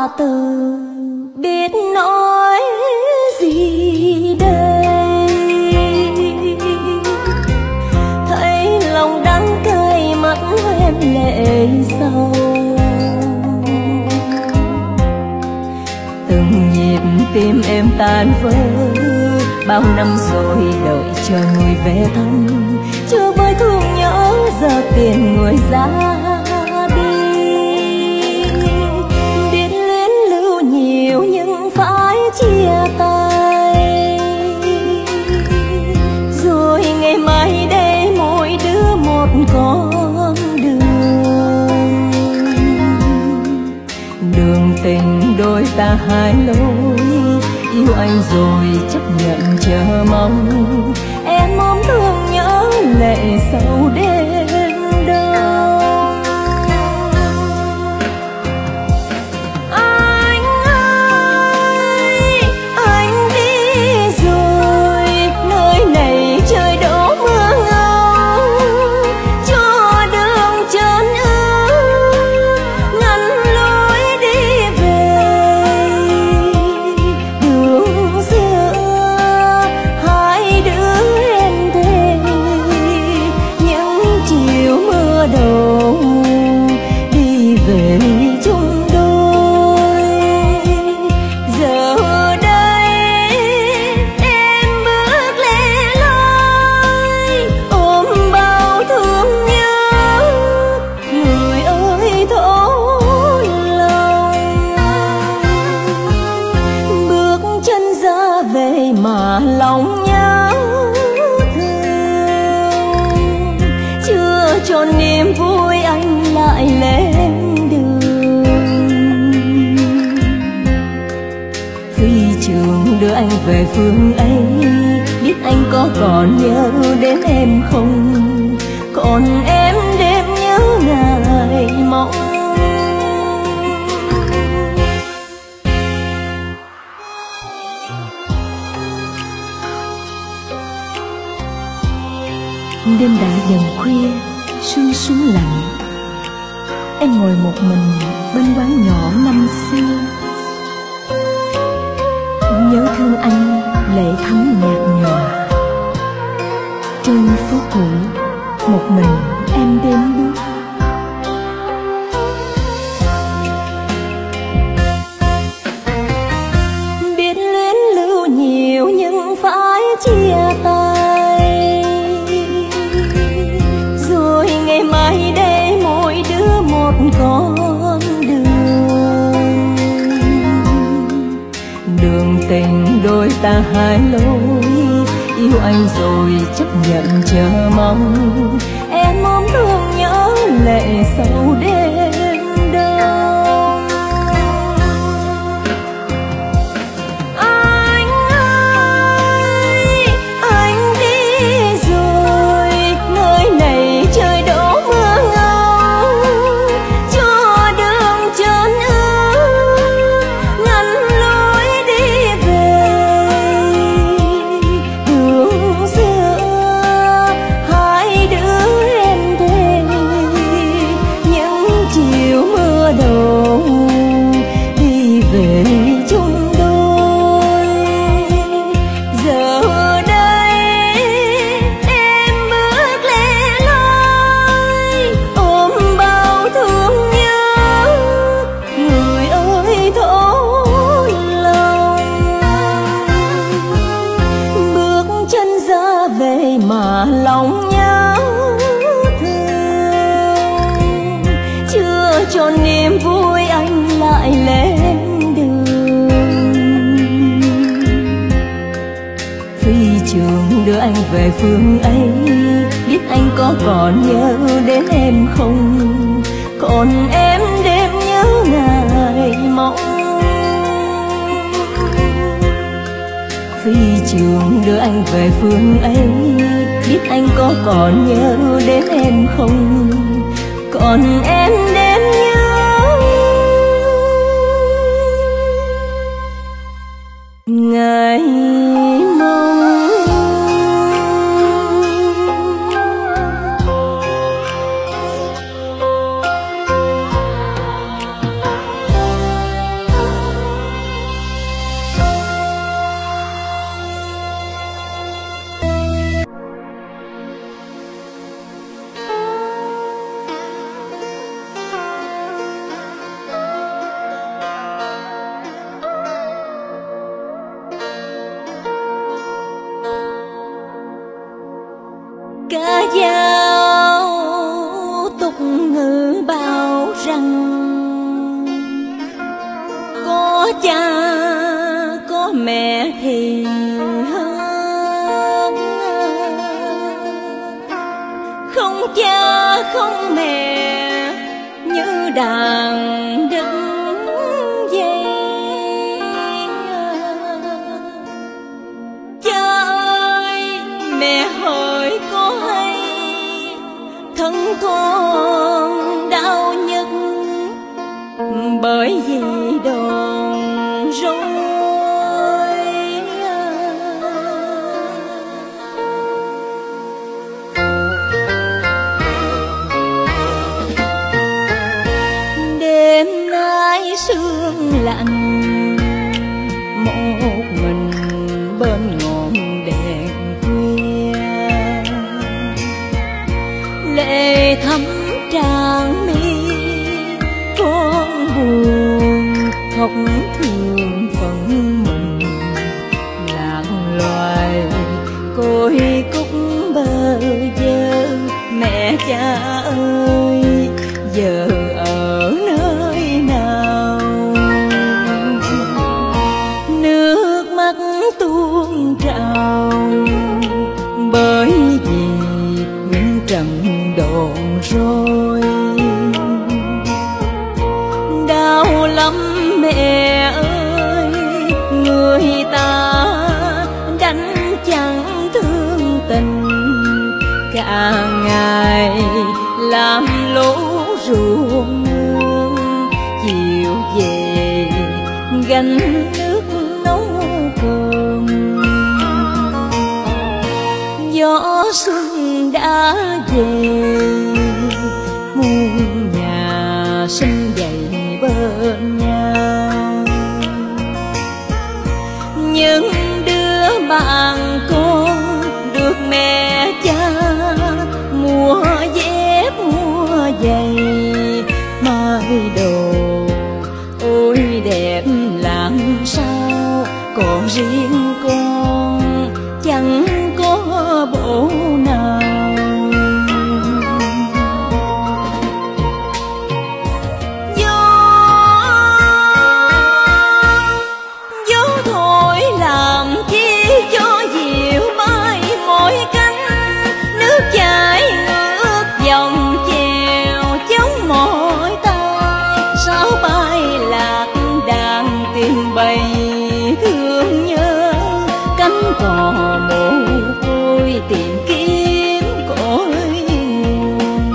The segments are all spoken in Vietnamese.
từ biết nói gì đây, thấy lòng đắng cay mắt em lệ sâu. Từng nhịp tim em tan vỡ, bao năm rồi đợi chờ người về thăm, chưa vơi thương nhớ giờ tiền người ra đi. Biết luyến lưu nhiều nhưng phải chia tay, rồi ngày mai đây mỗi đứa một con đường. Đường tình đôi ta hai lối, yêu anh rồi chấp nhận chờ mong. Em ôm thương nhớ lệ sâu đến đâu. Anh ơi, anh đi rồi, nơi này trời đổ mưa ngâu, cho đường trơn ướt ngăn lối đi về. Đường xưa hai đứa em thề, những chiều mưa đổ đi về chung đôi. Giờ đây em bước lẻ loi, ôm bao thương nhớ, người ơi thổ lòng. Bước chân ra về mà lòng nhớ thương, chưa cho niềm vui anh lại lên đường. Phi trường đưa anh về phương ấy, biết anh có còn nhớ đến em không, còn em đêm nhớ ngày mong. Đêm đã dần khuya, sương xuống lạnh, em ngồi một mình bên quán nhỏ năm xưa. Nhớ thương anh lệ thắm nhạt nhòa, trên phố cũ một mình em đêm bước. Biết luyến lưu nhiều nhưng phải chia tay, rồi ngày mai đây mỗi đứa một con đường. Đường tình đôi ta hai lối, yêu anh rồi chấp nhận chờ mong. Em ôm thương nhớ lệ sâu đến đâu. Anh ơi, anh đi rồi, nơi này trời đổ mưa ngâu, cho đường trơn ướt ngăn lối đi về. Đường xưa hai đứa em thề, những chiều mưa đổ đi về chung đôi. Giờ đây em bước lẻ loi, ôm bao thương nhớ, người ơi thổ lòng. Bước chân ra về mà lòng nhớ thương, chưa cho niềm vui anh lại lên đường. Phi trường đưa anh về phương ấy, biết anh có còn nhớ đến em không, còn em đêm nhớ ngày mong. Phi trường đưa anh về phương ấy, biết anh có còn nhớ đến em không, còn em đêm nhớ ngày mong. rằng có cha có mẹ thì hơn, không cha không mẹ như đàn đứng dây. Cha ơi mẹ hỡi có hay thân con đau nhất bởi vì đồn rối. Đêm nay sương lạnh một mình bên ngọn đèn khuya, lệ thấm tràn mi con buồn khóc thương phận mình. Lạc loài côi cúc bơ vơ, mẹ cha ơi giờ ở nơi nào. Nước mắt tuôn trào bởi vì những trận đồn rối. Đau lắm mẹ ơi, người ta đánh chẳng thương tình, cả ngày làm lũ ruộng nương, chiều về gánh nước nấu cơm. Gió xuân đã về, muôn nhà sinh dậy bên nhau. Những đứa bạn con được mẹ cha mua dép mua giày mai đồ, ôi đẹp làm sao. Còn riêng con chẳng có bộ nào. Gió thổi làm chi cho dịu bay mỗi cánh, nước chảy ngược dòng chèo chống mỏi tay. Sao bay lạc đàn tìm bầy thương nhớ, cánh cò mồ côi tìm kiếm cội nguồn.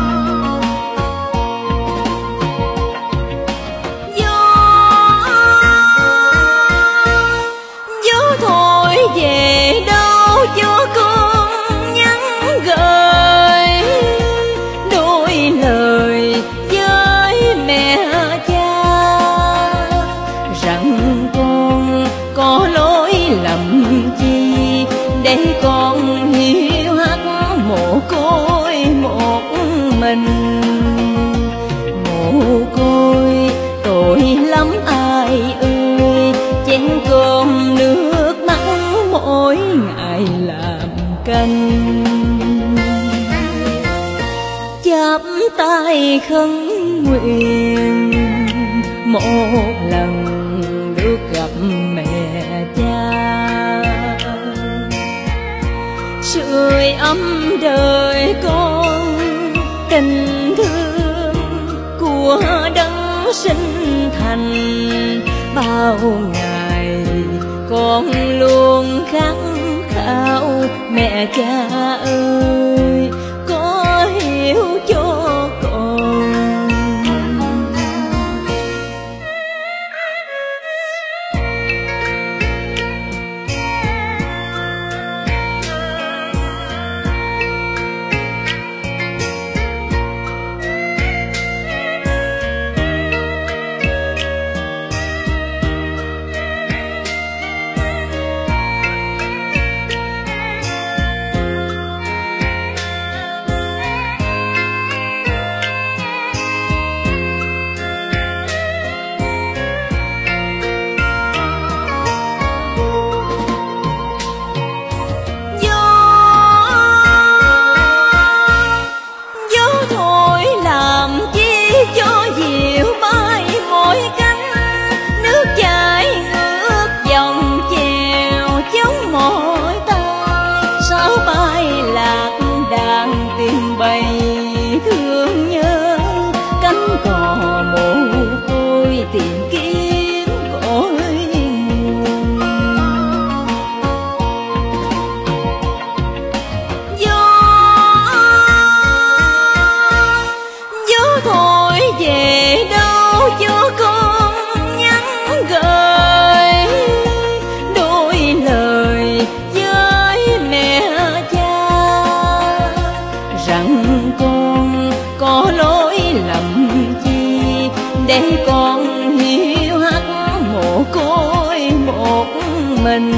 Gió thổi về đâu cho con nhắn gửi đôi lời với mẹ cha, rằng con có lỗi lầm chi để con hiu hắt mồ côi một mình. Mồ côi tội lắm ai ơi, chén cơm nước mắt mỗi ngày làm canh. Chắp tay khấn nguyện một lần được gặp mẹ cha, sưởi ấm đời con tình thương của đấng sinh thành. Bao ngày con luôn khát khao mẹ cha ơi có hiểu cho con. cho con nhắn gửi đôi lời với mẹ cha, rằng con có lỗi lầm chi để con hiu hắt mồ côi một mình.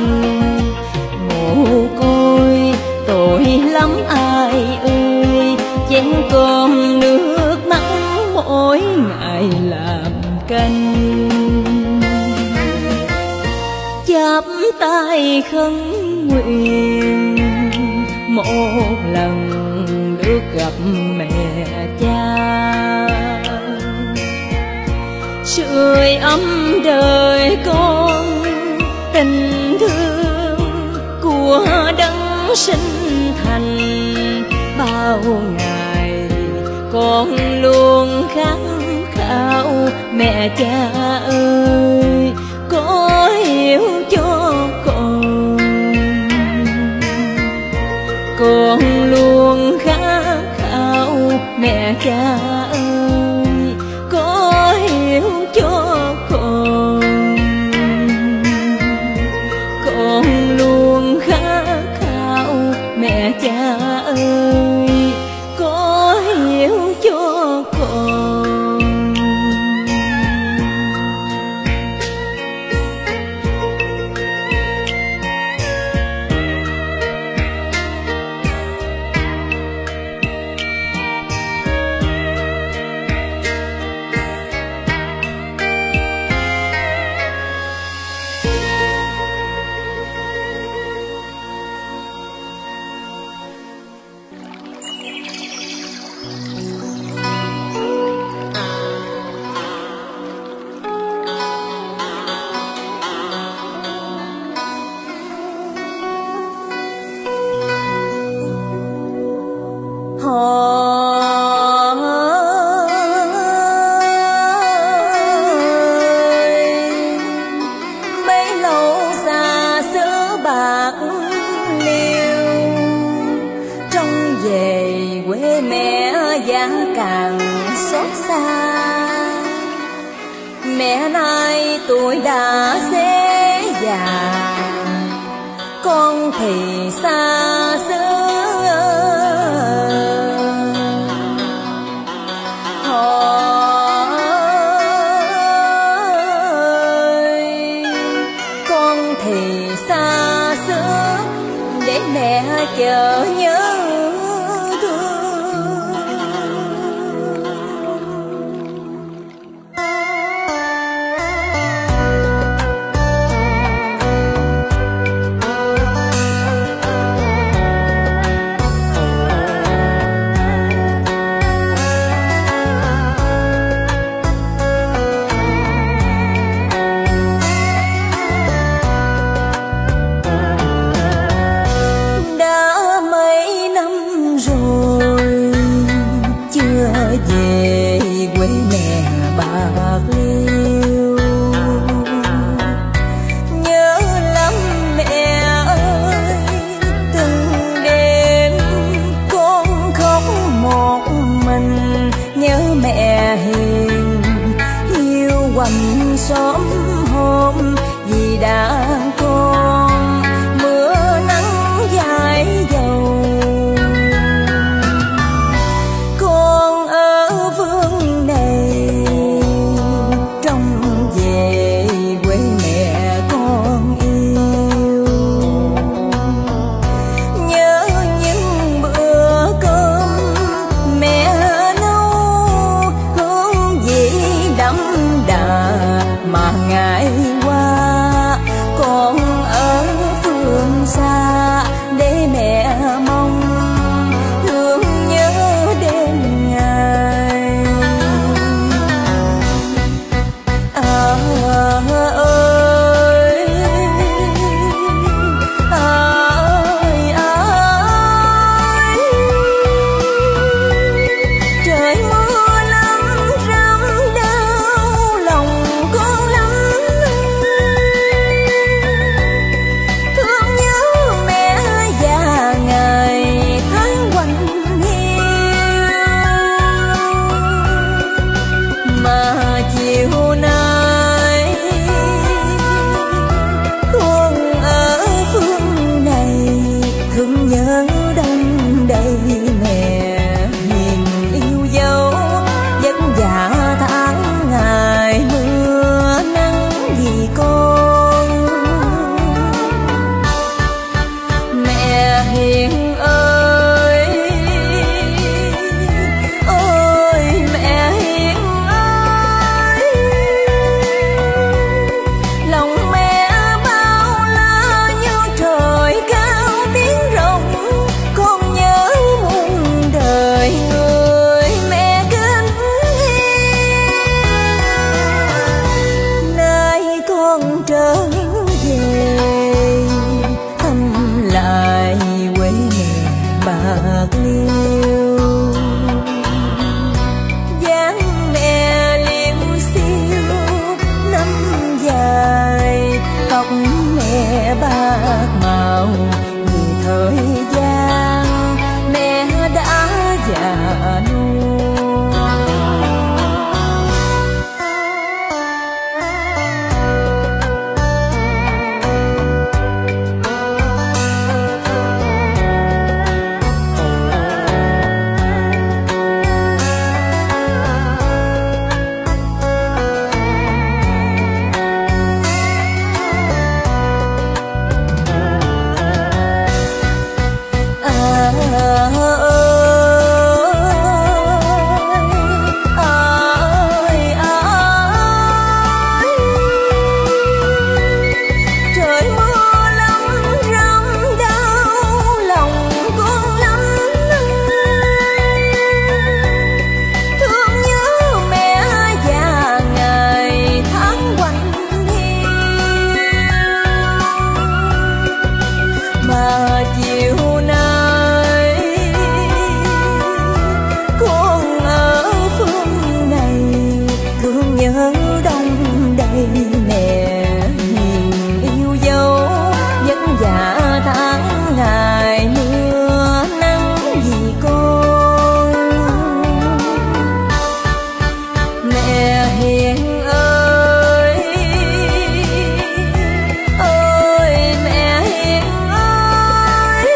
Mồ côi tội lắm ai ơi, chén cơm nước mắt mỗi ngày làm canh. Chắp tay khấn nguyện một lần được gặp mẹ cha, sưởi ấm đời con tình thương của đấng sinh thành. Bao ngày con luôn khát khao mẹ cha ơi, có hiểu cho con luôn khát khao mẹ cha ơi, có hiểu cho con luôn khát khao mẹ cha ơi, có hiểu cho con. Bấy lâu xa xứ bạc liêu, trông về quê mẹ giá càng xót xa. Mẹ nay tuổi đã xế già, con thì xa xứ. Con thì xa xứ để mẹ chờ nhớ thương. Về quê mẹ Bạc Liêu, nhớ lắm mẹ ơi. Từng đêm con khóc một mình, nhớ mẹ hiền hiu quanh xóm hôm vì đã con mưa nắng dài dầu. Mà ngày qua nhớ đông đầy. Mẹ hiền yêu dấu vất vả tháng ngày mưa nắng vì con. Mẹ hiền ơi, ơi mẹ hiền ơi,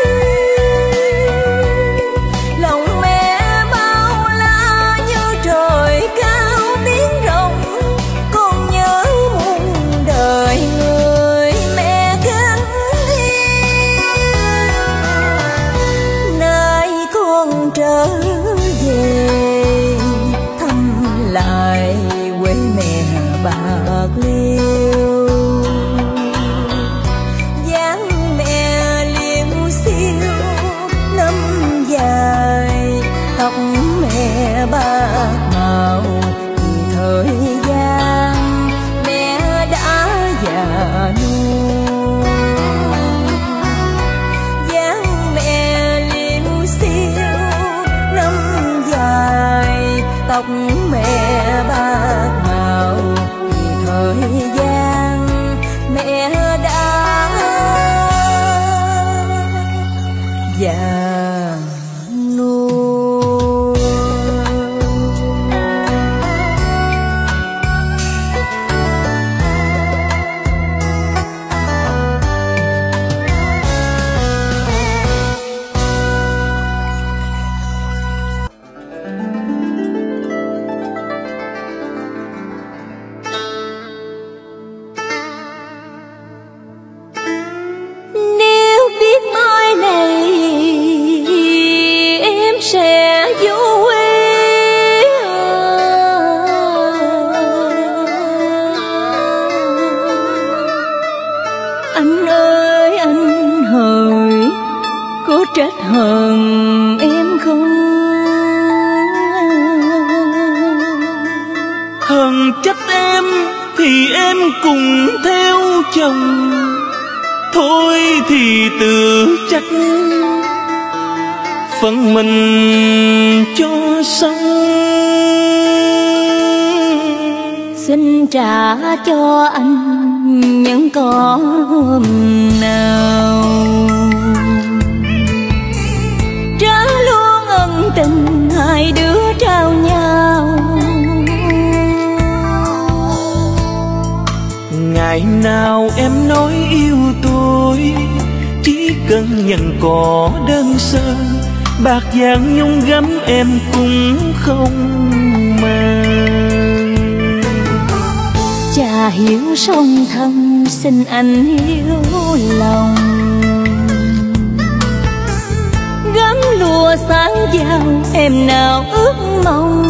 lòng mẹ bao la như trời cao tiếng rộng. Con nhớ muôn đời người mẹ kính yêu. Nay con trở về thăm lại quê mẹ Bạc Liêu. Dáng mẹ liêu xiêu năm dài, tóc mẹ bạc màu vì thời gian mẹ đã già nua. Dáng mẹ liêu xiêu năm dài, tóc mẹ bạc màu vì thời gian mẹ đã già nua. Nếu biết mai này em sẽ vô quê, anh ơi anh hỡi có trách hờn em không? Hờn trách em thì em cùng theo chồng, thôi thì tự trách phận mình cho xong. Xin trả cho anh những con nào, trả luôn ân tình hai đứa trao nhau. Ngày nào em nói yêu tôi, chỉ cần nhận cỏ đơn sơ, bạc vàng nhung gấm em cũng không mang. Cha hiểu song thân xin anh hiểu lòng, gấm lụa sáng giao em nào ước mong.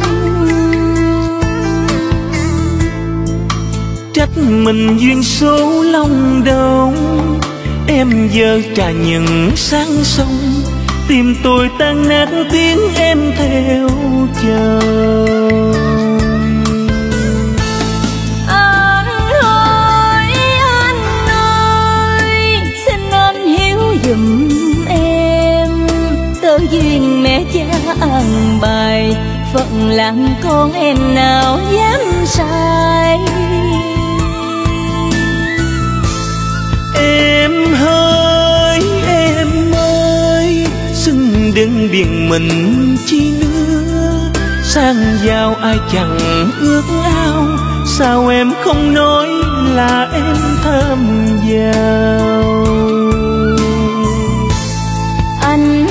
Trách mình duyên số long đong, em giờ trà những sáng sông, tim tôi tan nát tiếng em theo chờ. Anh ơi, xin anh hiểu giùm em, tơ duyên mẹ cha ăn bài, phận làm con em nào dám sai. Em ơi, xin đừng biện mình chi nữa, sang giàu ai chẳng ước ao, sao em không nói là em tham giàu. Anh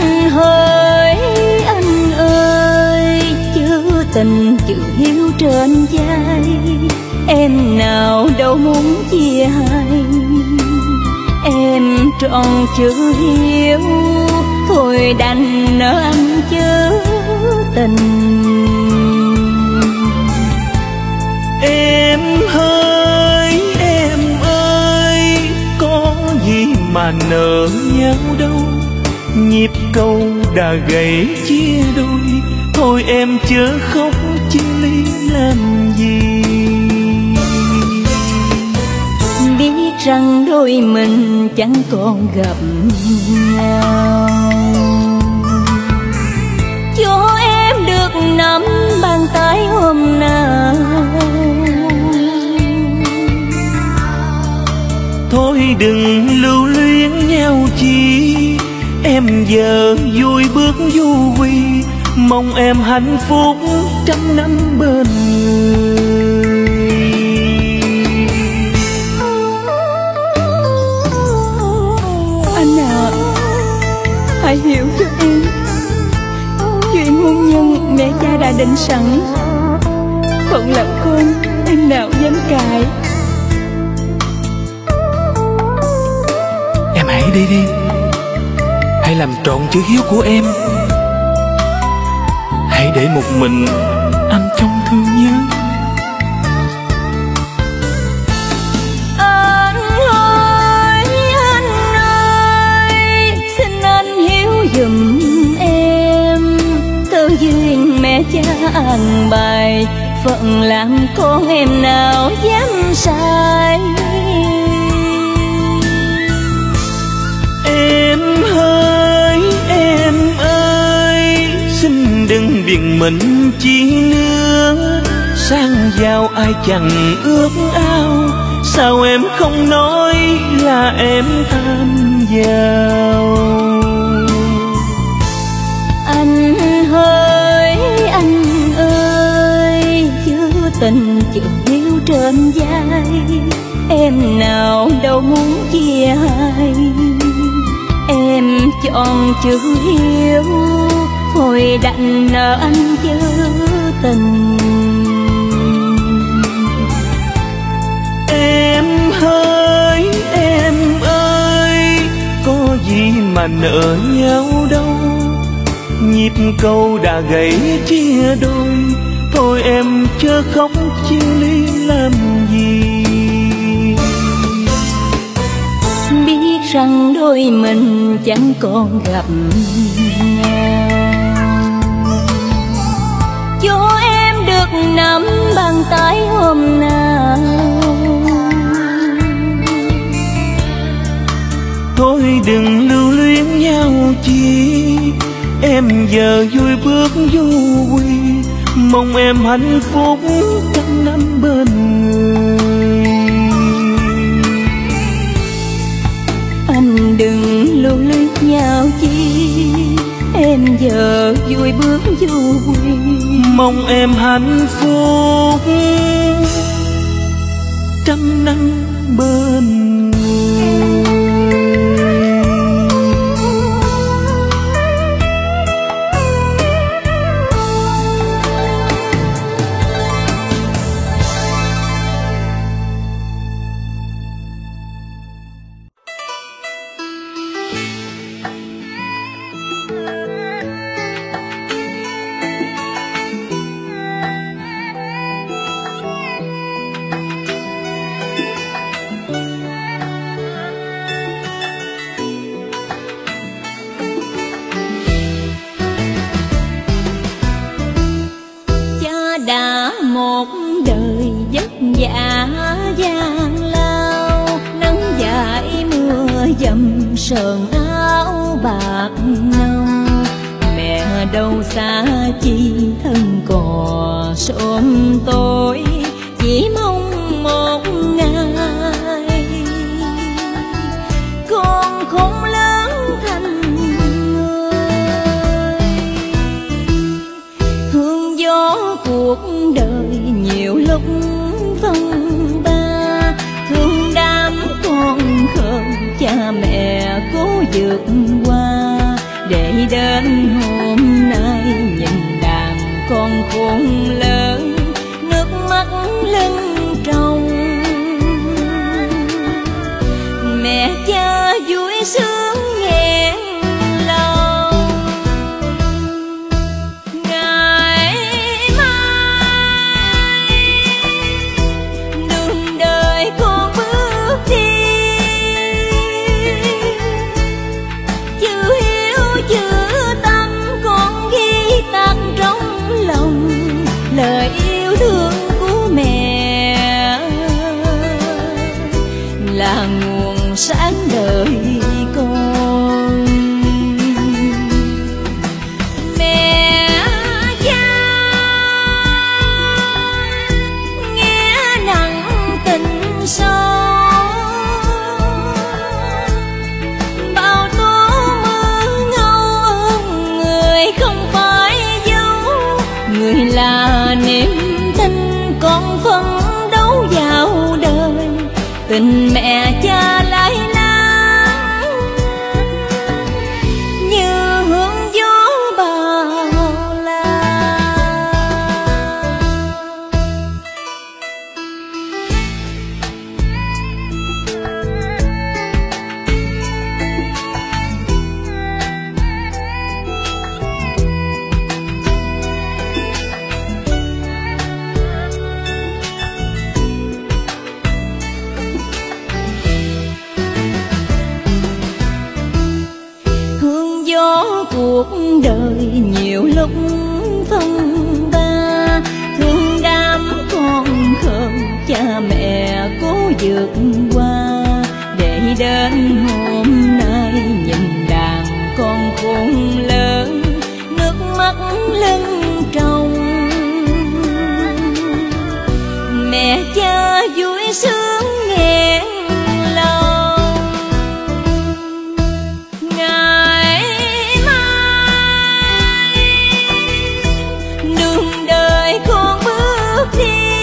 ơi, chữ tình chữ hiếu trên vai, em nào đâu muốn chia hai. Em trọn chữ hiếu, thôi đành nợ anh chớ tình. Em ơi, có gì mà nợ nhau đâu, nhịp câu đã gãy chia đôi, thôi em chớ khóc chia ly làm gì. Biết rằng đôi mình chẳng còn gặp nhau, cho em được nắm bàn tay hôm nào. đừng lưu luyến nhau chi, em giờ vui bước du quy, mong em hạnh phúc trăm năm bên người. Anh à, hãy hiểu cho em, chuyện hôn nhân mẹ cha đã định sẵn, phận làm con em nào dám cãi. Em hãy đi đi, hãy làm trọn chữ hiếu của em, hãy để một mình anh trong thương nhớ. Anh ơi, xin anh hiếu giùm em, cơ duyên mẹ cha an bài, phận làm con em nào dám sai. Em ơi, xin đừng biện mình chi nữa, sang giàu ai chẳng ước ao, sao em không nói là em tham giàu. Anh ơi, chữ tình chữ hiếu trên vai, em nào đâu muốn chia hai. Em chọn chữ hiếu, thôi đành nợ anh chữ tình. Em ơi, có gì mà nợ nhau đâu, nhịp cầu đã gãy chia đôi, thôi em chớ khóc chia ly làm gì. Biết rằng đôi mình chẳng còn gặp nhau, cho em được nắm bàn tay hôm nào. Thôi đừng lưu luyến nhau chi, em giờ vui bước du quy, mong em hạnh phúc trăm năm bên người. Anh đừng lưu luyến nhau chi, em giờ vui bước du quy, mong em hạnh phúc trăm năm bên người. đã một đời vất vả gian lao, nắng dãi mưa dầm sờn áo bạc nâu. Mẹ đâu xa chi thân cò sớm tối, chỉ mong một ngày con khôn lớn thành người. Hương gió cuộc đời nhiều lúc phong ba, thương đám con khờ cha mẹ cố vượt qua, để đến hôm nay nhìn đàn con khôn lớn, nước mắt lưng tròng. Mẹ cha vui sướng nghẹn lòng, ngày mai đường đời con bước đi, chữ hiếu chữ tâm con ghi tạc trong lòng, lời yêu thương của mẹ là nguồn sáng đời con. Mẹ cha nghe nặng tình sâu, tình mẹ cha lái nắng như hướng gió bao la. Cuộc đời nhiều lúc phong ba, thương đám con khờ cha mẹ cố vượt qua, để đến hôm nay nhìn đàn con khôn lớn, nước mắt lưng tròng. Mẹ cha vui sướng nghẹn lòng, ngày đường đời con bước đi,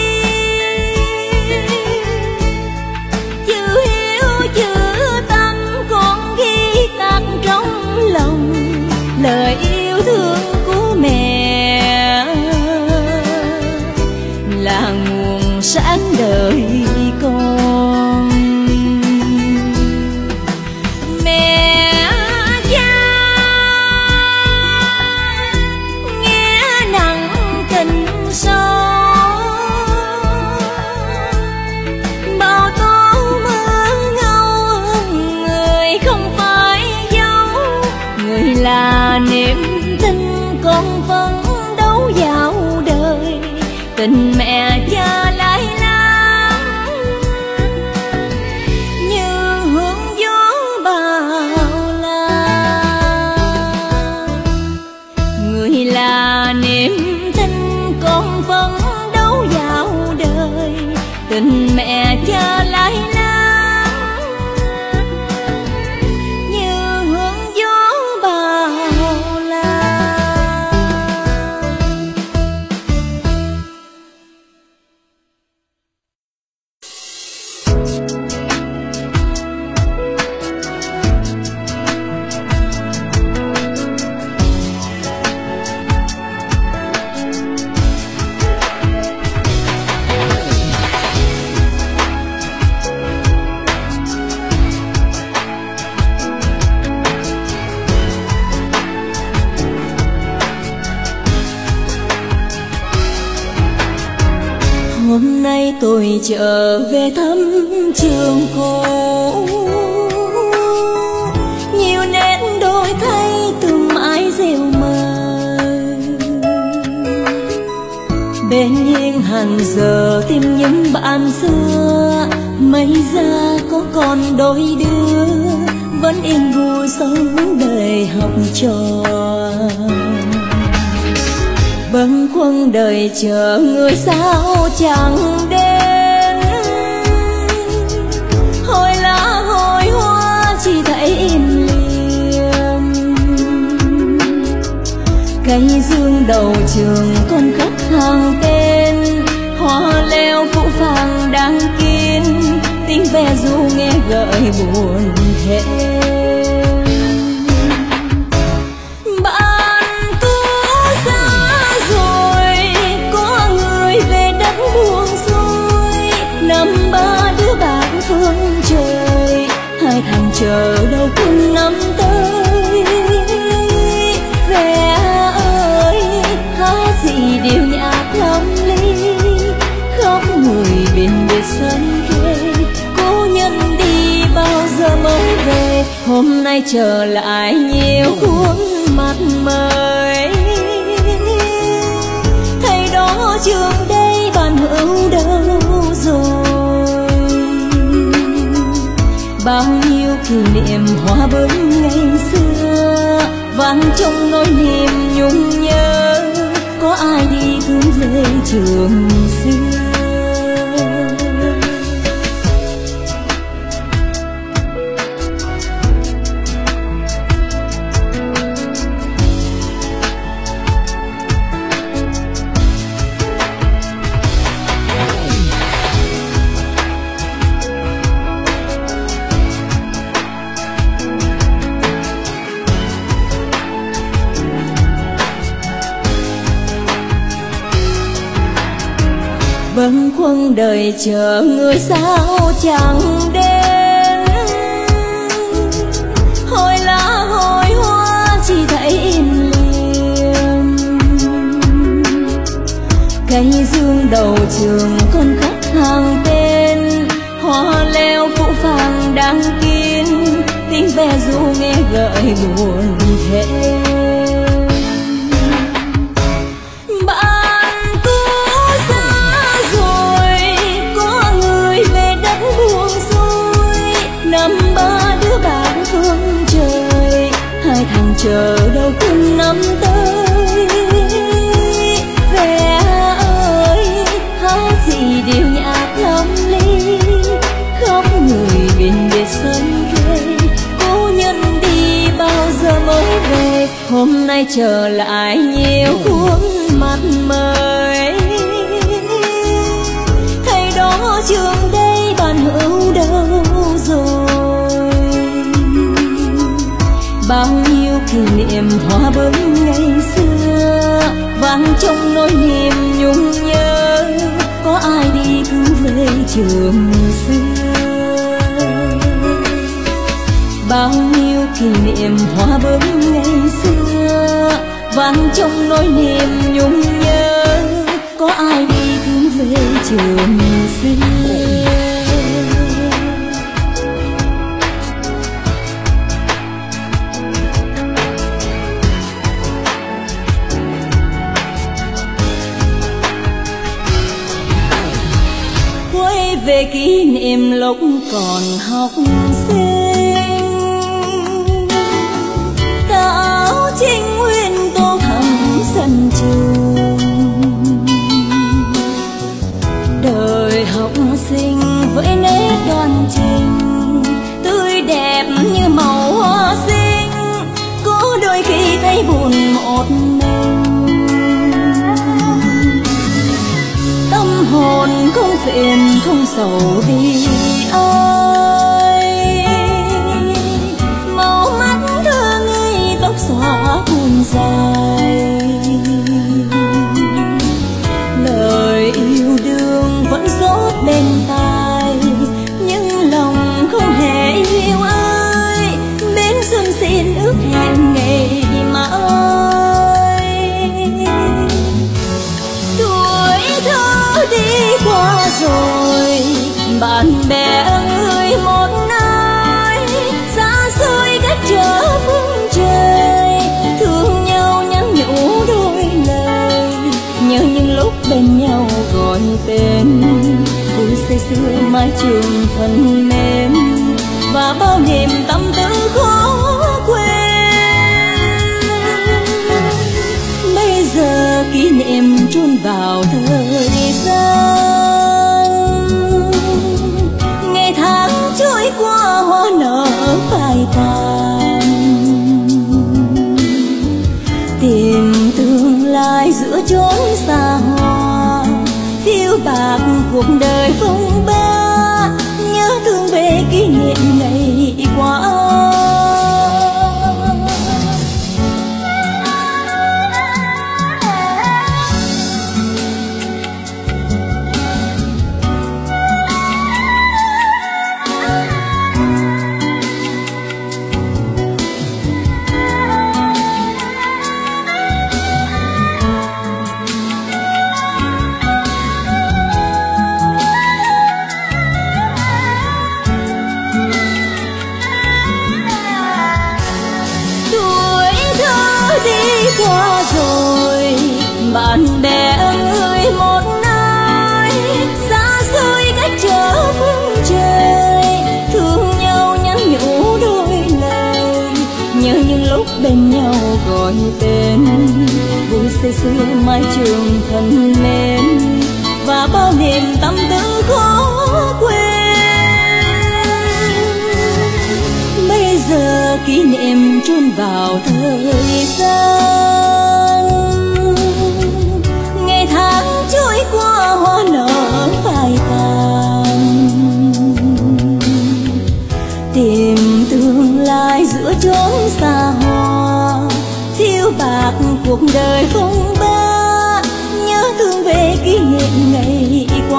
chữ hiếu chữ tâm con ghi tạc trong lòng, lời yêu thương của mẹ là nguồn sáng đời con. Mẹ cha nghe nặng tình sâu, bao tố mơ ngâu người không phải dấu, người là niềm tin con phấn đấu vào đời, tình mẹ cha lái nắng như hướng gió bao la. Người là niềm tin con phấn đấu vào đời, tình mẹ cha lái nắng như hướng gió bao la. Hôm nay tôi trở về thăm trường cũ, nhiều nét đổi thay từ mãi rêu mờ, bên hiên hàng giờ tìm những bạn xưa, mấy ra có còn đôi đứa vẫn yên vui sống đời học trò. Bâng khuâng đời chờ người sao chẳng đến, hồi lá hồi hoa chỉ thấy im lìm, cây dương đầu trường còn khắc hàng tên, hoa leo phủ phàng đang kín, tiếng ve ru nghe gợi buồn thêm. Phương trời hai thằng chờ đâu cùng năm tới, về ơi hát gì điều nhạc lắm ly, khóc người bên biệt sân kề, cố nhân đi bao giờ mới về, hôm nay trở lại nhiều khuôn mặt mới, thầy đó trường đây bạn hữu đâu rồi, bao nhiêu kỷ niệm hòa bướm ngày xưa vang trong nỗi niềm nhung nhớ, có ai đi hướng về trường xưa. bâng khuâng đời chờ người sao chẳng đến. Hồi lá hồi hoa chỉ thấy im lìm, cây dương đầu trường con khắc hàng tên, hoa leo phủ vàng đang kín, tiếng ve ru nghe gợi buồn thêm. Bạn cũ xa rồi, có người về đất buông xuôi, năm ba đứa bạn phương trời, hai thằng chờ đâu cùng năm tới. Về ơi hát gì điều nhạc lâm ly, khóc người biển biệt sân rơi, cố nhân đi bao giờ mới về. Hôm nay trở lại nhiều khuôn mặt mới, thầy đó trường đây bạn hữu đâu rồi. Bao nhiêu kỷ niệm hoa bướm ngày xưa vang trong nỗi niềm nhung nhớ, có ai đi cứu về trường xưa. Bao nhiêu kỷ niệm hoa bướm ngày xưa vang trong nỗi niềm nhung nhớ, có ai đi cứu về trường xưa. Quay về kỷ niệm lúc còn học sinh, tà áo trinh nguyên tô thắm sân trường. Đời học sinh với nét đoan trình, tươi đẹp như màu hoa xinh, có đôi khi thấy buồn một mình. Tâm hồn không phiền không sầu vì ai, màu mắt thơ ngây tóc xõa buồn dài. Lời yêu đương vẫn rót bên tai, nhưng lòng không hề yêu ai. Bên xuân xin ước hẹn ngày mai. Tuổi thơ đi qua rồi, bạn bè người một nơi, xa xôi cách trở phương trời. Thương nhau nhắn nhủ đôi lời, nhớ những lúc bên nhau gọi tên. Vui say sưa mái trường thân mến, và bao niềm tâm tư khó quên. Bây giờ kỷ niệm chôn vào thời gian, ngày tháng trôi qua hoa nở phai tàn. Tìm tương lai giữa chốn xa hoa, phiêu bạc cuộc đời phong ba, nhớ thương về kỷ niệm ngày qua. Qua rồi, bạn bè người một nơi, xa xôi cách trở phương trời. Thương nhau nhắn nhủ đôi lời, nhớ những lúc bên nhau gọi tên. Vui say sưa mái trường thân mến, và bao niềm tâm tư khó quên. Bây giờ kỷ niệm chôn vào thời gian, ngày tháng trôi qua hoa nở phai tàn. Tìm tương lai giữa chốn xa hoa, phiêu bạc cuộc đời phong ba, nhớ thương về kỷ niệm ngày qua.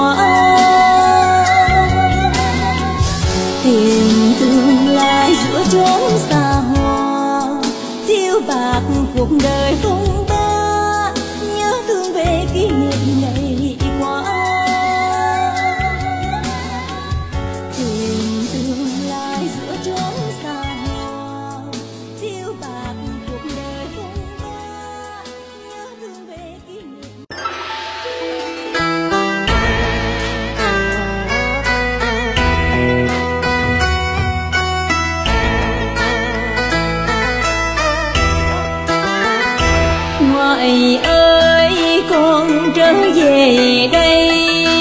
về đây.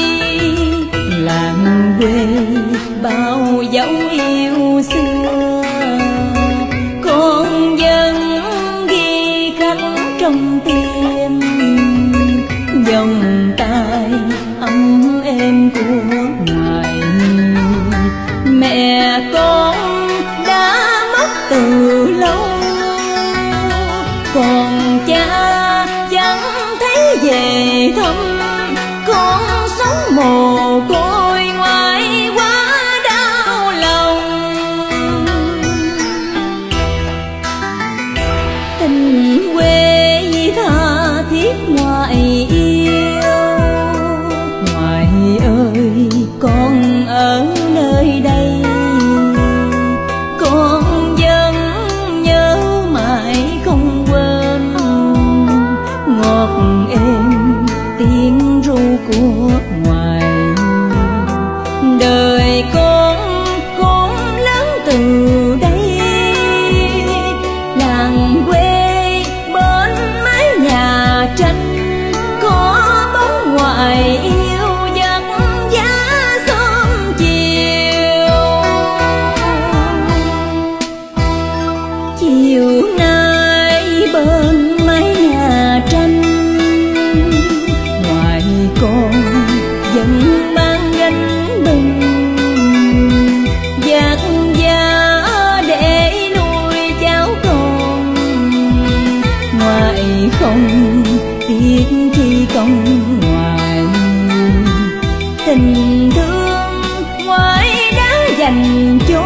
Làng quê bao dấu yêu xưa, con vẫn ghi khắc trong tim. Vòng tay ấm êm của ngoại, mẹ con đã mất từ lâu. Còn cha chẳng thấy về thăm, con sống mồ côi ngoại quá đau lòng. Tình quê tha thiết ngoại yêu, ngoại ơi con ở nơi đây, con vẫn nhớ mãi không quên. Ngọt êm tiếng ru của ngoại, đời con khôn lớn từ đây. Làng quê bên mái nhà tranh, có bóng ngoại yêu dắt giá sớm chiều. Chiều nay bên mái nhà tranh, ngoại con vẫn mang gánh bừng, vác giá để nuôi cháu con. Ngoại không tiếc chi công ngoại, tình thương ngoại đã dành cho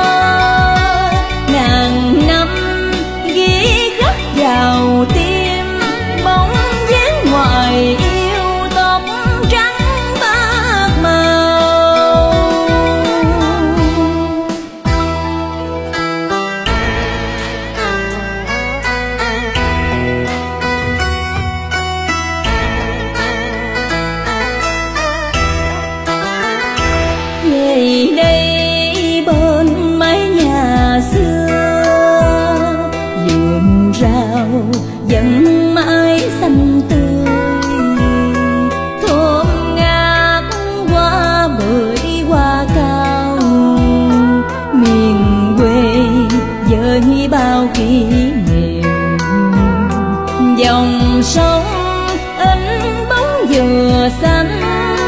ngàn năm ghi khắc vào tim. Bóng dáng ngoại yêu tóc trắng bạc màu. Về đây bên mái nhà xưa, vườn rau vẫn mãi xanh tươi. Thơm ngát hoa bưởi hoa cao, miền quê với bao kỷ niệm. Dòng sông in bóng dừa xanh,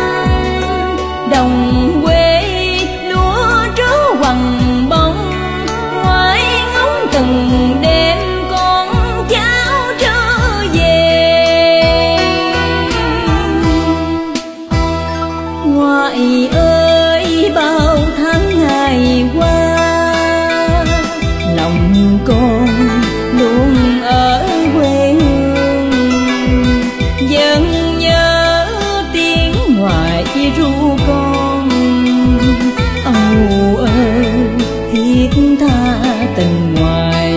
đồng quê lúa trớ hoằng bông. Ngoại ngóng từng đêm con cháu trở về. Ngoại ơi bao tháng ngày qua, lòng con luôn ở quê hương. Vẫn nhớ tiếng ngoại ru con, âu ơi thiết tha tình ngoại.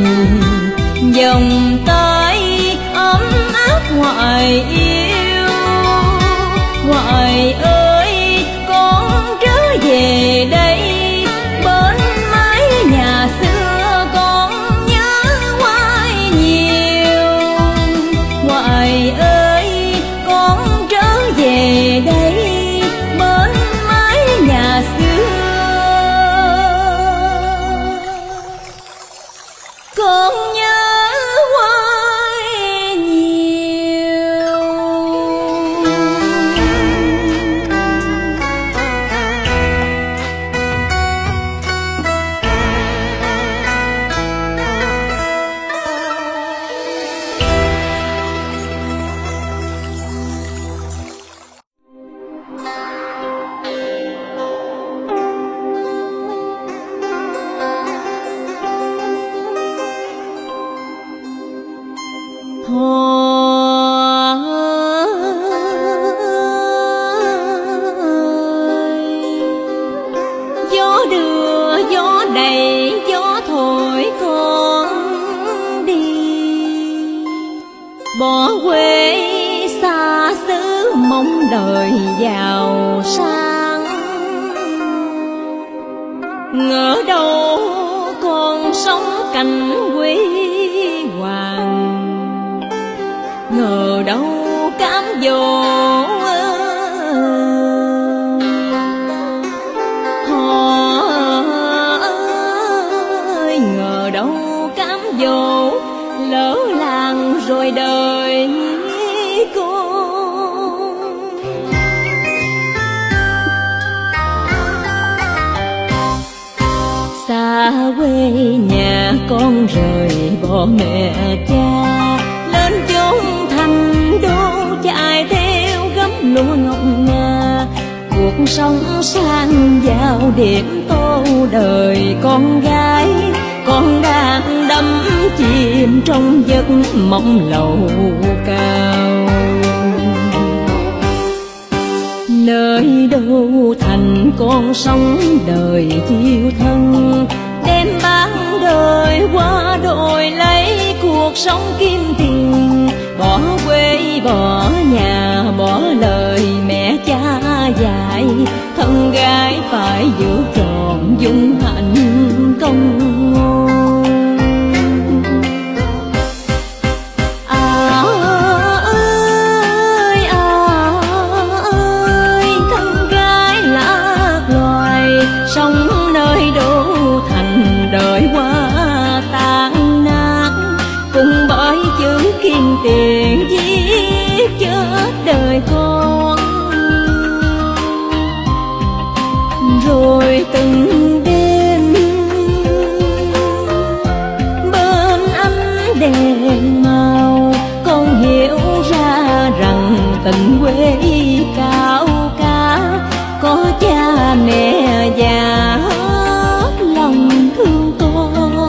Vòng tay ấm áp ngoại yêu, ngoại ơi con trở về đây. Bên mái nhà xưa con nhớ ngoại nhiều. Ngoại ơi con trở về đây, bên mái nhà xưa con nhớ hoài nhiều. Gió đưa gió đầy gió thổi con đi, bỏ quê xa xứ mong đời giàu sang. Ngỡ đâu con sống cảnh huy hoàng, ngờ đâu cám dỗ. Ngờ đâu cám dỗ lỡ làng rồi đời cô. Xa quê nhà con rời bỏ mẹ cha, lên chốn thành đô chạy theo gấm lúa ngọc ngà. Cuộc sống sang giàu điểm tô đời con gái, con đang đắm chìm trong giấc mộng lầu cao. Nơi đâu thành con sống đời chiêu thân, đem bán đời qua đổi lấy cuộc sống kim tiền. Bỏ quê bỏ nhà bỏ lời mẹ cha dạy, thân gái phải giữ trọn dung hạnh công ngôn. Thân gái lạc loài sống nơi đô thành đời qua tan nát, cùng bởi chữ kim tiền giết chết đời con. Rồi từng đêm bên ánh đèn màu, con hiểu ra rằng tình quê cao cả, có cha mẹ già hết lòng thương con.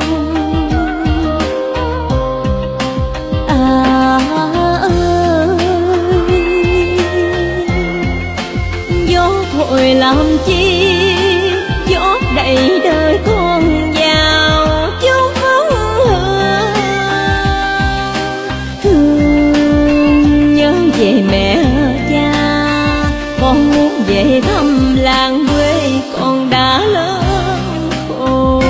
Gió thổi làm chi gió đẩy đời con vào chốn vắng hương. Thương nhớ về mẹ cha, con muốn về thăm làng quê con đã lớn khôn.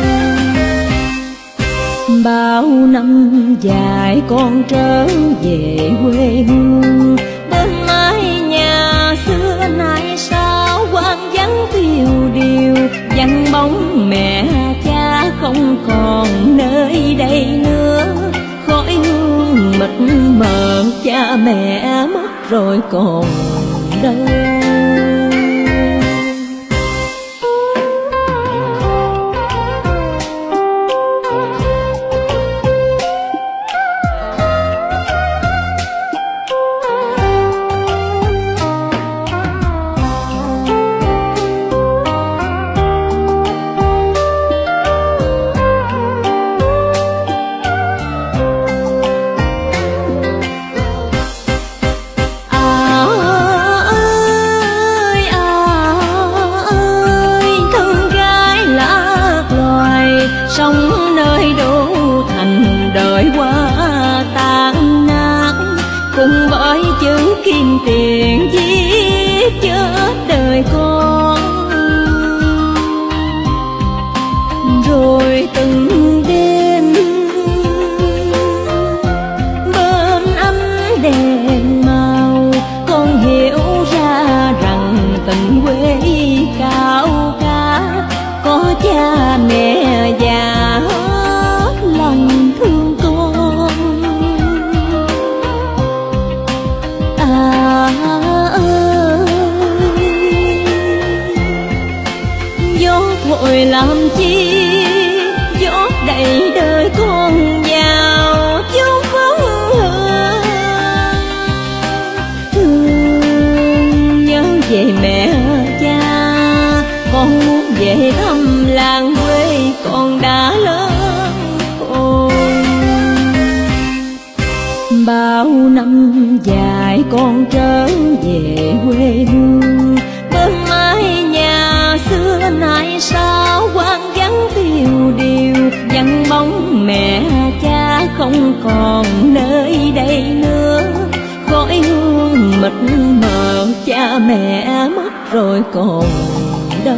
Bao năm dài con trở về quê hương, bên mái nhà xưa nay sao hoang vắng tiêu điều. Vắng bóng mẹ cha không còn nơi đây nữa, khói hương mịt mờ cha mẹ mất rồi còn đâu. Sống nơi đô thành đời qua tan nát, cùng bởi chữ kim tiền giết chết đời con. Rồi từng đêm bên ánh đèn màu, con hiểu ra rằng tình quê cao cả, có cha mẹ già hết lòng thương con. Gió thổi làm chi gió đẩy đời con vào chốn vắng hương. Thương nhớ về mẹ cha, con muốn về thăm làng quê con đã lớn khôn. Bao năm dài con trở về quê hương, bên mái nhà xưa nay sao hoang vắng tiêu điều. Vắng bóng mẹ cha không còn nơi đây nữa, khói hương mịt mờ cha mẹ mất rồi còn đâu.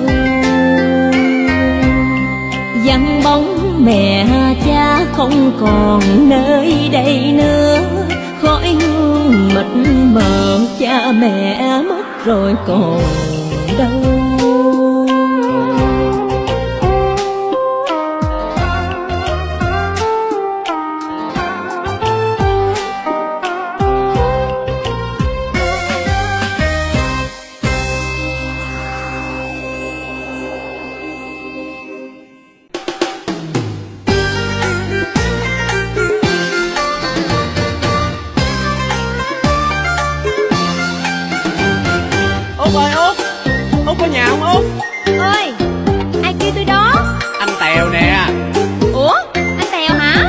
Vắng bóng mẹ cha không còn nơi đây nữa, khói quê hương mịt mờ, cha mẹ mất rồi còn đâu. Út ơi Út, Út có nhà không Út? Ơi, ai kêu tôi đó? Anh Tèo nè. Ủa, anh Tèo hả?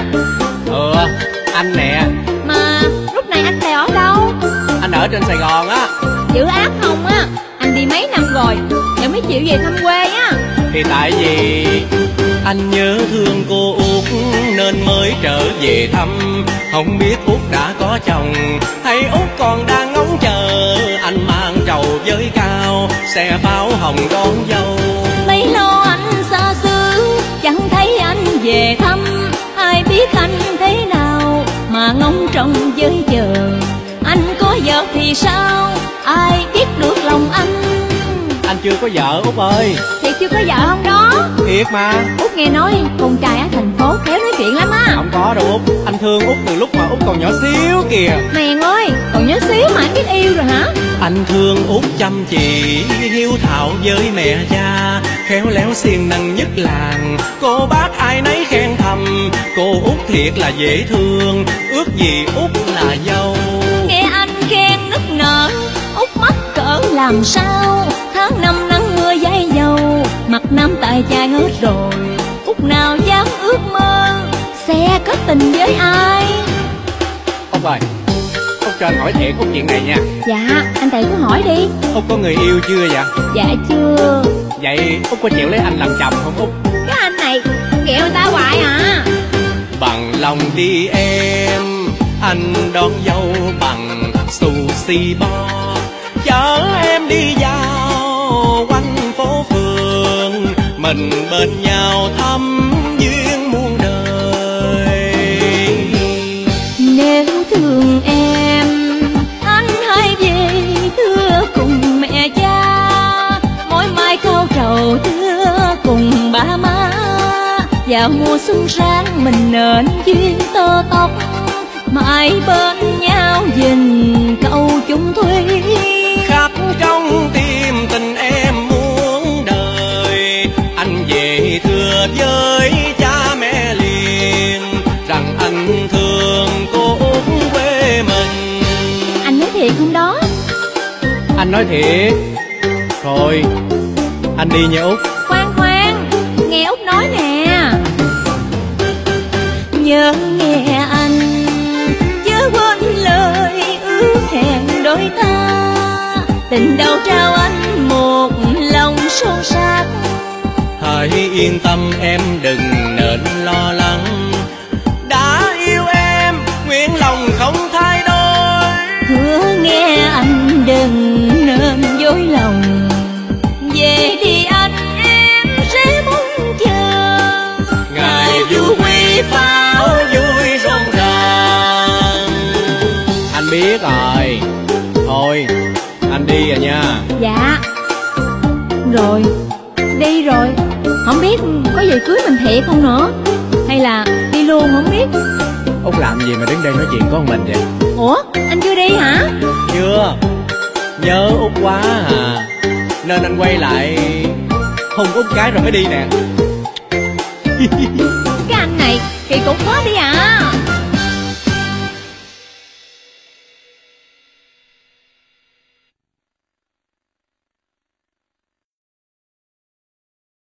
Anh nè. Mà lúc này anh Tèo ở đâu? Anh ở trên Sài Gòn á. Dữ ác không á? Anh đi mấy năm rồi, giờ mới chịu về thăm quê á. Thì tại vì anh nhớ thương cô Út nên mới trở về thăm. Không biết Út đã có chồng hay Út còn đang ngóng chờ. Anh mang trầu với cao, xe pháo hồng đón dâu. Mấy lo anh xa xứ, chẳng thấy anh về thăm. Ai biết anh thế nào mà ngóng trông với chờ. Anh có vợ thì sao, ai biết được lòng anh. Anh chưa có vợ Út ơi. Thiệt chưa có vợ không đó? Thiệt mà. Út nghe nói con trai ở thành phố khéo nói chuyện lắm á. Không có đâu Út, anh thương Út từ lúc mà Út còn nhỏ xíu kìa. Mèn ơi, còn nhớ xíu mà anh biết yêu rồi hả? Anh thương Út chăm chỉ, hiếu thảo với mẹ cha, khéo léo siêng năng nhất làng. Cô bác ai nấy khen thầm, cô Út thiệt là dễ thương, ước gì Út là dâu. Nghe anh khen nức nở, Út mắc cỡ làm sao. Tháng năm nắng mưa dãi dầu, mặt nam tại trai hết rồi. Út nào dám ước mơ sẽ kết tình với ai. Út ơi, Út cho anh hỏi thiệt Út chuyện này nha. Dạ, anh Tèo cứ hỏi đi. Út có người yêu chưa vậy? Dạ chưa. Vậy Út có chịu lấy anh làm chồng không Út? Cái anh này ghẹo người ta hoài à. Bằng lòng đi em, anh đón dâu bằng sushi bo. Chở em đi dạo quanh phố phường, mình bên nhau thăm duyên muôn đời. Nếu thương em, anh hãy về thưa cùng mẹ cha. Mỗi mai khao trầu thưa cùng ba má. Vào mùa xuân sang mình nên duyên tơ tóc, mãi bên nhau gìn câu chung thủy. Khắc trong tim tình em muôn đời, anh về thưa với cha mẹ liền rằng anh thương cô Út quê mình. Anh nói thiệt không đó? Anh nói thiệt. Thôi anh đi nha Út. Khoan khoan, nghe Út nói nè. Nhớ nghe anh, chớ quên lời ước hẹn đôi ta. Tình đầu trao anh một lòng sâu sắc. Hãy yên tâm em đừng nên lo lắng, đã yêu em nguyện lòng không thay đổi. Hứa nghe anh đừng nên dối lòng. Về đi anh em sẽ mong chờ Ngày vui quy pháo vui rộn ràng. Anh biết rồi. Thôi anh đi rồi nha. Dạ. Rồi, đi rồi. Không biết có về cưới mình thiệt không nữa, hay là đi luôn không biết. Út làm gì mà đứng đây nói chuyện có một mình vậy? Ủa, anh chưa đi hả? Chưa. Nhớ Út quá à, nên anh quay lại hôn Út cái rồi mới đi nè. Cái anh này kỳ cục quá đi à.